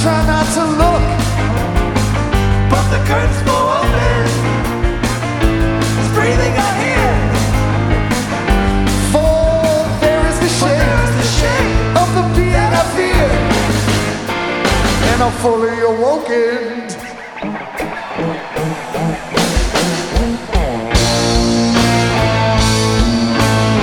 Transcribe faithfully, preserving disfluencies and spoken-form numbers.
try not to look, but the curtains blow open. It's breathing I hear. For there is the shade of the being I fear, and I'm fully awoken.